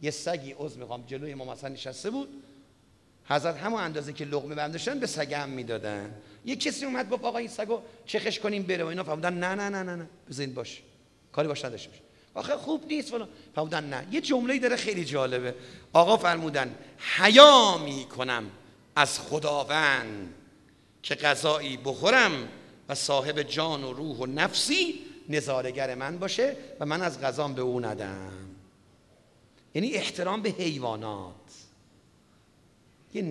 یه سگی عضو میخوام جلوی امام حسن نشسته بود، حضرت همون اندازه که لقمه برداشتن به سگ هم میدادن. یه کسی اومد گفت آقا این سگو چخش کنیم بره و اینا، فرمودن نه نه نه نه نه بزنید باش، کاری باش نداشته باش، آخه خوب نیست فلان. فرمودن نه. یه جمله‌ای داره خیلی جالبه. آقا فرمودن حیا میکنم از خداوند که غذایی بخورم و صاحب جان و روح و نفسی نظاره‌گر من باشه و من از غذام به او ندم. یعنی احترام به حیوانات.